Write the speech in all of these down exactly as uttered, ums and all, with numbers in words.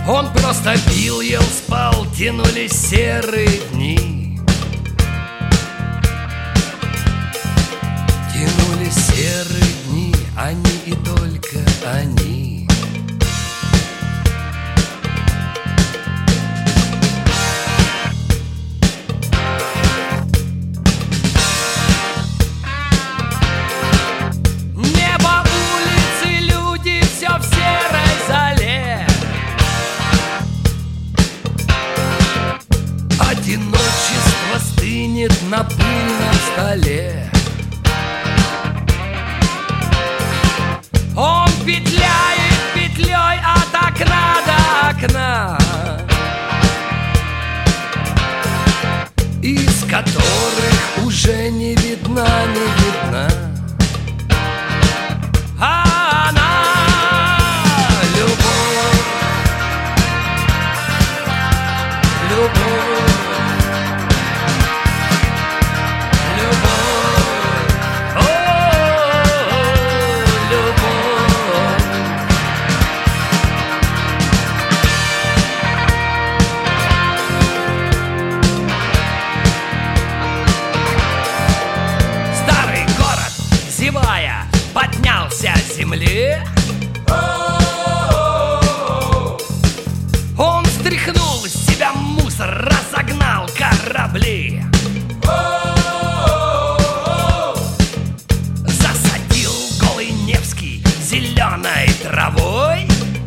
Он просто пил, ел, спал, тянулись серые дни. Тянулись серые дни, они и только они. Небо, улицы, люди, все в серой зале. Одиночество стынет на пыльном столе. Он петляет петлей от окна до окна, из которых уже не видна, не видна. А она любовь, любовь. Поднялся с земли. Он стряхнул из себя мусор, разогнал корабли. Засадил голый Невский зеленой травой.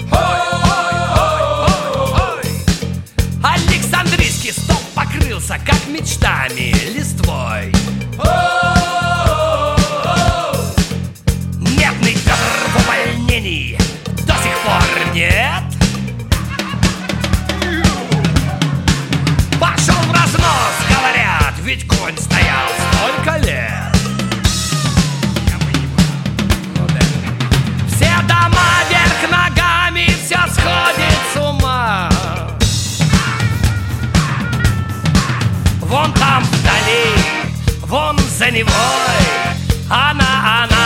Александрийский стол покрылся, как мечтами, листвой. До сих пор нет. Пошел в разнос, говорят, ведь конь стоял столько лет. Все дома вверх ногами, все сходит с ума. Вон там вдали, вон за Невой, она, она.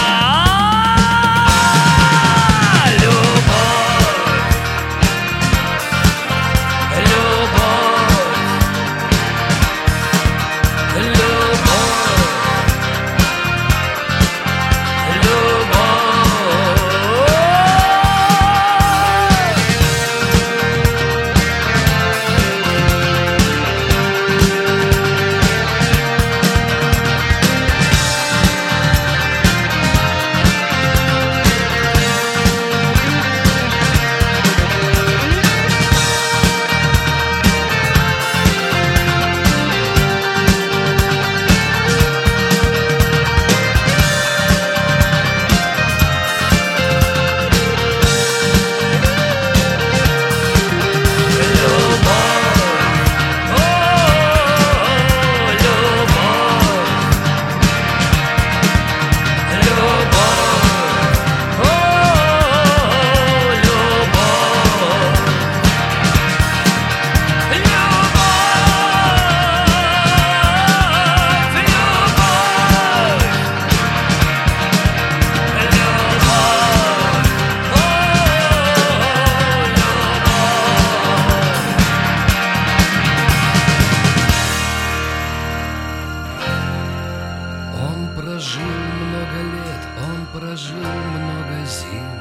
Прожил много лет, он прожил много зим.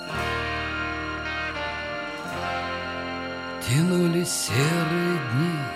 Тянулись серые дни.